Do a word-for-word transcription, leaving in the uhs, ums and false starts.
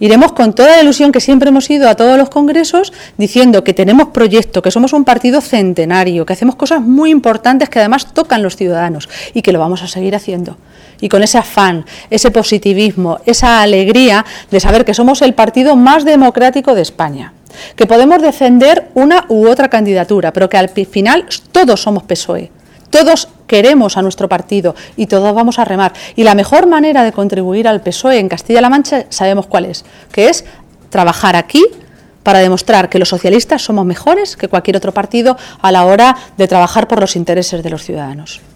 Iremos con toda la ilusión que siempre hemos ido a todos los congresos, diciendo que tenemos proyecto, que somos un partido centenario, que hacemos cosas muy importantes que además tocan los ciudadanos y que lo vamos a seguir haciendo. Y con ese afán, ese positivismo, esa alegría de saber que somos el partido más democrático de España, que podemos defender una u otra candidatura, pero que al final todos somos P S O E, todos queremos a nuestro partido y todos vamos a remar. Y la mejor manera de contribuir al P S O E en Castilla-La Mancha sabemos cuál es, que es trabajar aquí para demostrar que los socialistas somos mejores que cualquier otro partido a la hora de trabajar por los intereses de los ciudadanos.